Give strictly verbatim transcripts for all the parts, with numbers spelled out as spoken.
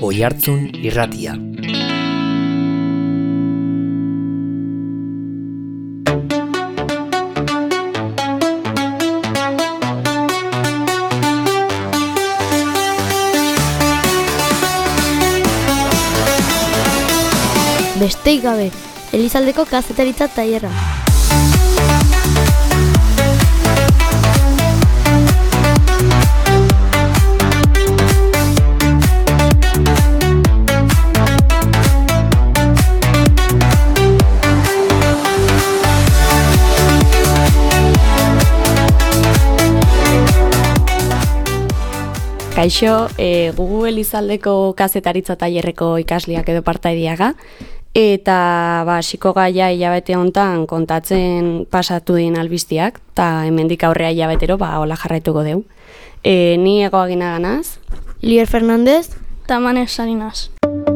Oihartzun Irratia. Besteik gabe, Elizaldeko kazetaritza tailerra. Kaixo, e, gugu Elizaldeko kazetaritza tailerreko ikasleak edo partaidiaga, eta ba, hasiko gaia hilabete hontan kontatzen pasatu din albistiak, eta hemendik aurrea hilabetero ba, hola jarraituko deu. E, ni egoagina ganaz. Lier Fernandez. Tamanes Salinas.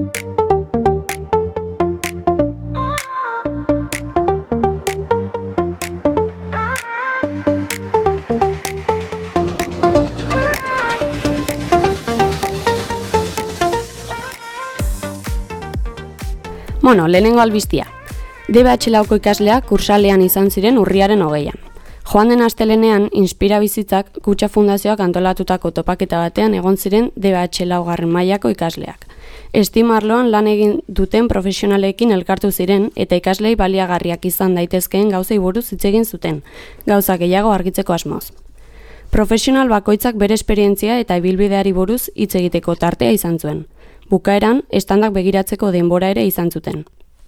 Bueno, lehenengo albistia. D B H lauko ikasleak kursalean izan ziren urriaren hogeian. Joan den astelenean, Inspira Bizitzak Kutxa Fundazioak antolatutako topaketa batean egon ziren D B H laugarren mailako ikasleak. Estima arloan lan egin duten profesionalekin elkartu ziren eta ikaslei baliagarriak izan daitezkeen gauzei buruz hitz egin zuten, gauza gehiago argitzeko asmoz. Profesional bakoitzak bere esperientzia eta ibilbideari buruz hitz egiteko tartea izan zuen. Bukaeran, estandak begiratzeko denbora ere izan zuten.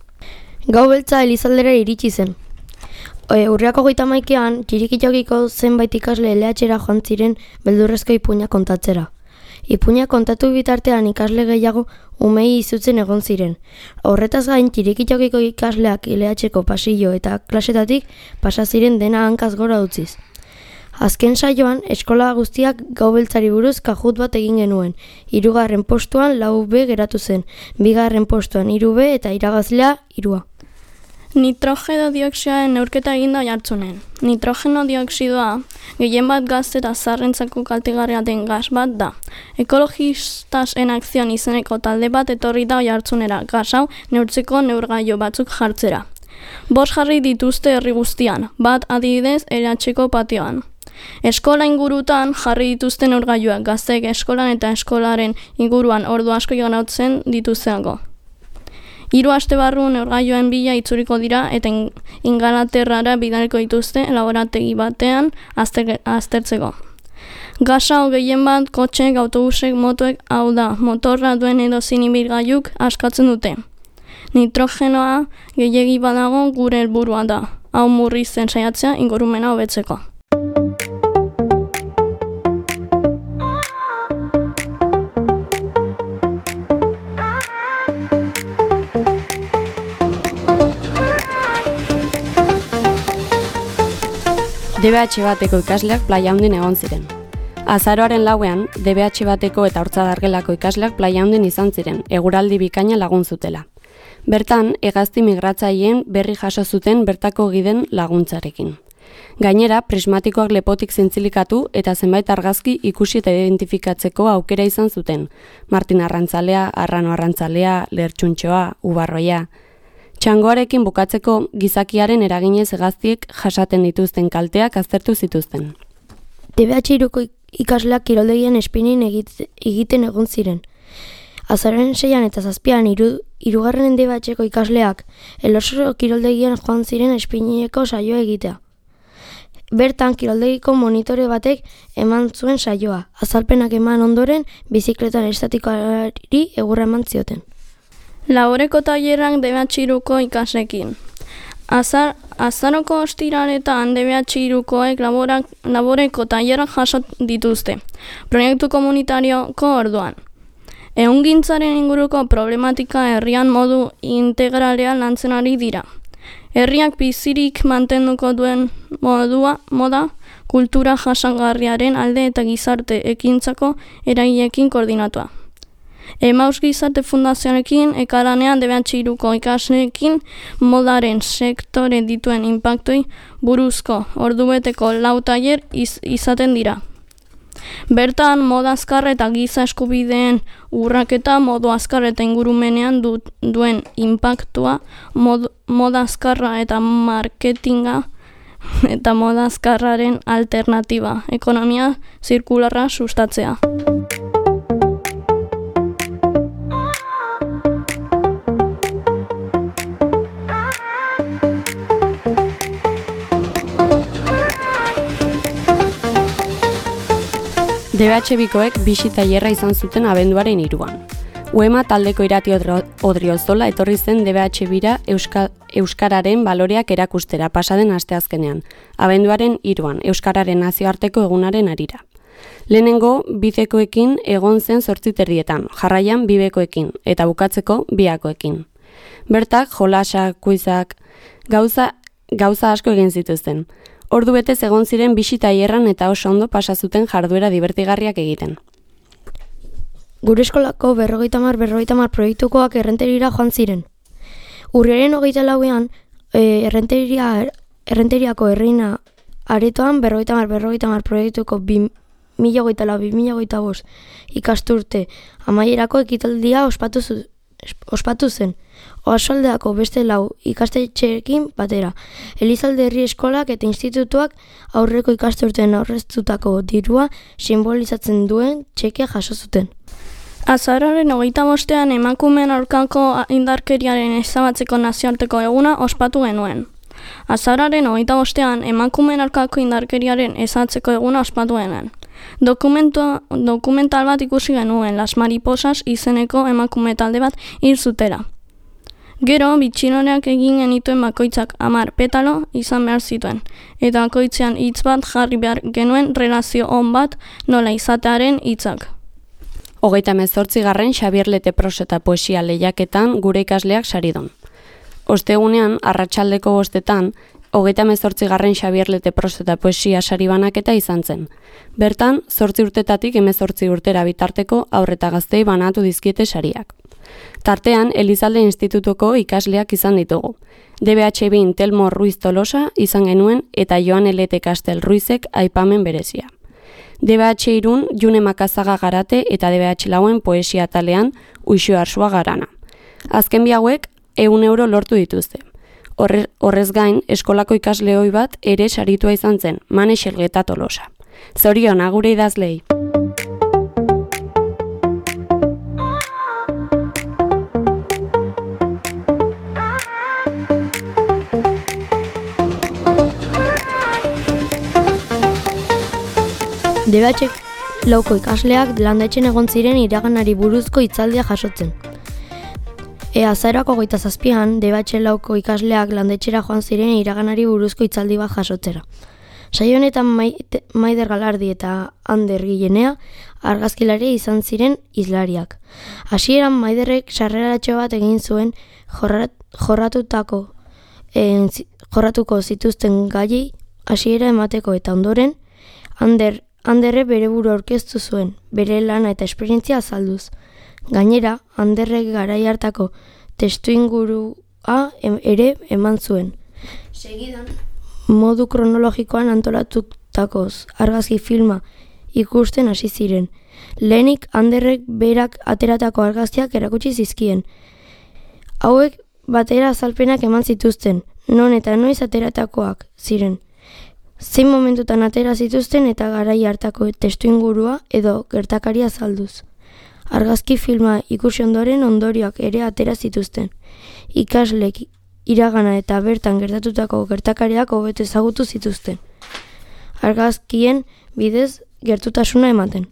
Gau beltza Elizaldera iritsi zen. E, urriako goita maikean, txirikitokiko zenbait ikasle L H-era joan ziren beldurrezko ipuina kontatzera. Ipuina kontatu bitartean ikasle gehiago umei izutzen egon ziren. Horretaz gain, txirikitokiko ikasleak L H-ko pasillo eta klasetatik pasa ziren dena hankaz gora utziz. Azken saioan, eskola guztiak gau beltzari buruz kajut bat egin genuen. Hirugarren postuan lau B geratu zen, bigarren postuan hiru B eta irabazlea hirua. Nitrogeno dioxidoaren neurketa eginda Oihartzunen. Nitrogeno dioxidoa gehien bat gazte eta zaharrentzako kaltegarria den gas bat da. Ekologistas en Acción izeneko talde bat etorri da Oihartzunera, gas hau neurtzeko neurgailu batzuk jartzera. Bost jarri dituzte herri guztian, bat adibidez L H-ko patioan. Eskola ingurutan jarri dituzten neurgailuak gazteek eskolan eta eskolaren inguruan ordu asko iganotzen dituzteako. Hiru aste barru neurgailuen bila itzuriko dira eta Ingalaterrara bidaliko dituzte laborategi batean azter, aztertzeko. Gasa hau gehien bat kotxek, autobusek, motoek, hau da, motorra duen edozein ibilgailuk askatzen dute. Nitrogenoa gehiegi badago gure helburua da, hau murrizten saiatzea ingurumena hobetzeko. D B H bateko ikasleak Playa Hondin egon ziren. Azaroaren lauean, D B H bateko eta Hortzadargelako ikasleak Playa Hondin izan ziren, eguraldi bikaina lagun zutela. Bertan, hegazti migratzaileen berri jaso zuten bertako giden laguntzarekin. Gainera, prismatikoak lepotik zintzilikatu eta zenbait argazki ikusi eta identifikatzeko aukera izan zuten. Martin Arrantzalea, Arrano Arrantzalea, Lertxuntxoa, Ubarroia. Txangoarekin bukatzeko gizakiaren eraginez hegaztiek jasaten dituzten kalteak aztertu zituzten. D B H hiruko ikasleak kiroldegien espinin egiten egon ziren. Azaroaren seian eta zazpian hiru hirugarren D B H-ko ikasleak Elorzo kiroldegian joan ziren espineko saioa egitea. Bertan kiroldegiko monitore batek eman zuen saioa. Azalpenak eman ondoren bizikletan estatikoari egurra eman zioten. Laboreko tailerrak D B H hiruko ikasleekin. Azar, azaroko ostiraretan D B H hirukoek laborak, laboreko tailerrak jaso dituzte, proiektu komunitarioko orduan. Ehungintzaren inguruko problematika herrian modu integralean lantzen ari dira. Herriak bizirik mantenduko duen modua, moda, kultura jasangarriaren alde eta gizarte ekintzako eragileekin koordinatua. Emaus Gizarte Fundazioarekin ekaranean D B H hiruko ikasleekin modaren sektore dituen inpaktoi buruzko ordubeteko lau tailer iz, izaten dira. Bertan, moda azkar eta giza eskubideen urraketa modu azkar eta ingurumenean du, duen inpaktua, mod, moda azkarra eta marketinga eta moda azkarraren alternatiba, ekonomia zirkularra sustatzea. D B H bikoek bisi tailerra izan zuten abenduaren hiruan. U E M A taldeko irati Odriozola etorri zen D B H bira Euska, Euskararen baloreak erakustera pasaden asteazkenean, abenduaren hiruan, Euskararen nazioarteko egunaren harira. Lehenengo bidekoekin egon zen zortzi terdietan, jarraian bibekoekin eta bukatzeko biakoekin. Bertak, jolasak, kuizak, gauza, gauza asko egin zituzten. Ordu betez egon ziren bisi tailerran eta oso ondo pasa zuten jarduera divertigarriak egiten. Gure eskolako berrogeita hamar berrogeita hamar proiektukoak errenterira joan ziren. Urriaren hogeita lauean e, errenteria, errenteriako herrina aretoan berrogeita hamar berrogeita hamar proiektuko bi mila hogeita lau bi mila hogeita bost ikasturte amaierako ekitaldia ospatu, zu, ospatu zen. Oasoldeako beste lau ikastetxeekin batera. Elizalde herri eskolak eta institutuak aurreko ikasturteen aurreztutako dirua simbolizatzen duen txekia jaso zuten. Azaroaren hogeita bostean emakumeen aurkako indarkeriaren ezabatzeko nazioarteko eguna ospatu genuen. Azaroaren hogeita bostean emakumeen aurkako indarkeriaren ezabatzeko eguna ospatu genuen. Dokumental bat ikusi genuen, Las Mariposas izeneko emakume talde bat hil zutera. Gero, bitxinoreak egin genituen bakoitzak hamar petalo izan behar zituen, eta bakoitzean hitz bat jarri behar genuen relazio on bat nola izatearen hitzak. Hogeita hemezortzigarren Xabier Lete prosa eta poesia lehiaketan gure ikasleak saridon. Ostegunean, arratsaldeko bostetan, hogeita hemezortzigarren Xabier Lete prosa eta poesia sari banaketa izan zen. Bertan, zortzi urtetatik hemezortzi urtera bitarteko haur eta gaztei banatu dizkiete sariak. Tartean, Elizalde Institutuko ikasleak izan ditugu. D B H bin Telmo Ruiz Tolosa izan genuen eta Joan Elete Kastel Ruizek aipamen berezia. D B H irun June Makazaga Garate eta D B H lauen poesia talean Uixo Arsua Garana. Azken bi hauek ehun euro lortu dituzte. Horre, horrez gain, eskolako ikasleoi bat ere saritua izan zen, Mane Xelgeta Tolosa. Zoriona gure idazlei! D B H lauko ikasleak landetxen egon ziren iraganari buruzko hitzaldia jasotzen. E azaroako hogeita zazpian, D B H lauko ikasleak landetxera joan ziren iraganari buruzko hitzaldi bat jasotzera. Saio honetan Maider Galardi eta Ander Gilenea argazkilari izan ziren hizlariak. Hasieran Maiderrek sarreratxo bat egin zuen jorrat, jorratutako en, jorratuko zituzten gaiei hasiera emateko eta ondoren Ander Anderre bere buru aurkeztu zuen, bere lana eta esperientzia azalduz. Gainera, Anderrek garai hartako testuingurua ere eman zuen. Segidan, modu kronologikoan antolatutakoz argazki filma ikusten hasi ziren. Lehenik Anderrek berak ateratako argazkiak erakutsi zizkien. Hauek batera azalpenak eman zituzten, non eta noiz ateratakoak ziren. Zein momentutan atera zituzten eta garai hartako testuingurua edo gertakaria azalduz. Argazki filma ikusi ondoren ondorioak ere atera zituzten. Ikaslek iragana eta bertan gertatutako gertakariak hobeto ezagutu zituzten. Argazkien bidez gertutasuna ematen.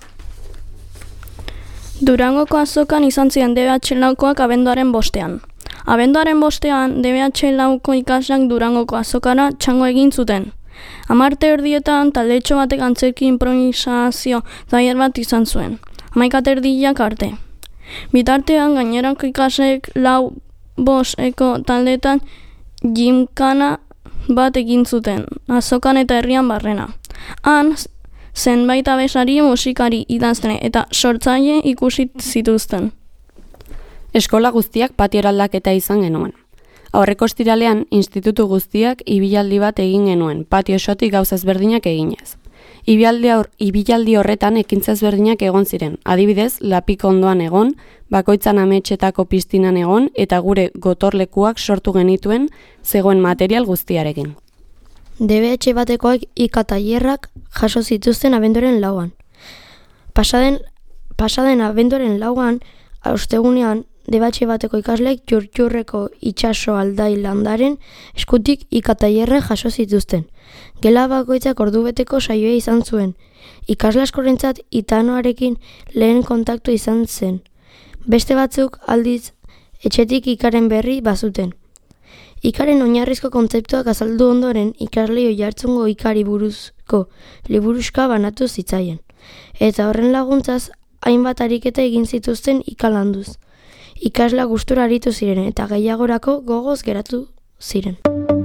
Durangoko azokan izan ziren D B H laukoak abenduaren bostean. Abenduaren bostean D B H lauko ikasleak Durangoko azokara txango egin zuten. Hamarte erdietan taldetxo batek antzerki improvisazio tailer bat izan zuen, hamaika erdiak arte. Bitartean gainerako ikasleek lau bost eko taldetan gimkana bat egin zuten, azokan eta herrian barrena. Han, zenbait abeslari, musikari, idazle eta sortzaile ikusi zituzten. Eskola guztiak patio aldaketa izan genuen. Aurreko ostiralean, institutu guztiak ibilaldi bat egin genuen, patio sotik gauza ezberdinak eginez. Ibilaldi, aur, ibilaldi horretan ekintza ezberdinak egon ziren. Adibidez, lapiko ondoan egon, bakoitzan ametxetako piztinan egon eta gure gotorlekuak sortu genituen zegoen material guztiarekin. D B H batekoak ika tailerrak jaso zituzten abenduaren lauan. Pasaden, pasaden abenduaren lauan, ostegunean, D B H bateko ikasleek Jurjurreko itsaso aldai landaren eskutik ika tailerrak jaso zituzten. Gela bakoitzak ordubeteko saioa izan zuen. Ikasle askorentzat itanoarekin lehen kontaktu izan zen. Beste batzuk aldiz etxetik ikaren berri bazuten. Ikaren oinarrizko kontzeptuak azaldu ondoren ikasle Oiartzungo ikari buruzko liburuxka banatu zitzaien. Eta horren laguntzaz hainbat ariketa egin zituzten ikalanduz. Ikasla gustura aritu ziren eta gehiagorako gogoz geratu ziren.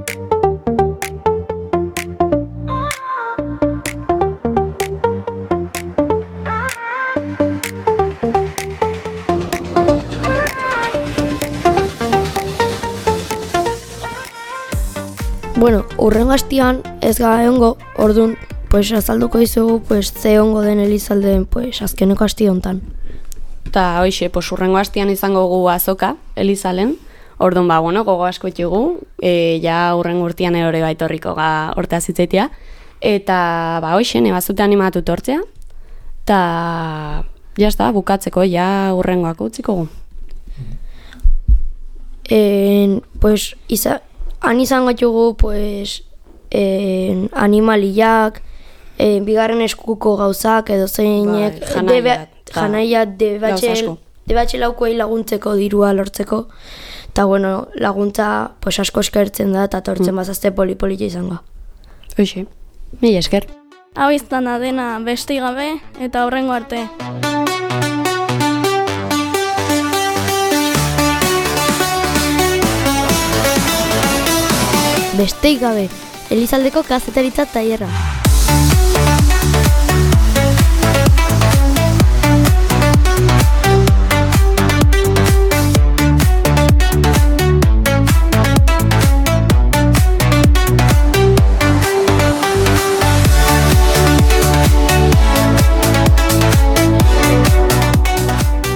Bueno, urrengo astean ez gara egongo, orduan, pues azalduko dizugu, pues ze egongo den Elizaldeen, pues azkeneko aste hontan. Eta hoxe, pues urrengo astean izango gu azoka, Elizalen, orduan ba, bueno, gogo asko etxugu, e, ja urrengo urtean erore baitorriko ga hortaz hitzaitea, eta ba hoxe, nebazute animatu tortzea, eta jazta, bukatzeko, ja urrengoak utziko gu. En, pues, iza, han izango txugu, pues, en, animaliak, en, bigarren eskuko gauzak, edo zeinek, janaiak, janaia D B H laukoei laguntzeko dirua lortzeko, eta bueno, laguntza pues, asko eskertzen da, eta tortzen mm. bazazte poli-polita izango. Hoxe, mila esker. Hau izan da dena beste gabe eta horrengo arte. Besteik gabe, Elizaldeko kazetaritza tailerra.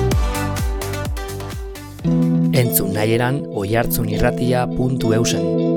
Entzun nahieran oihartzunirratia puntu eusen.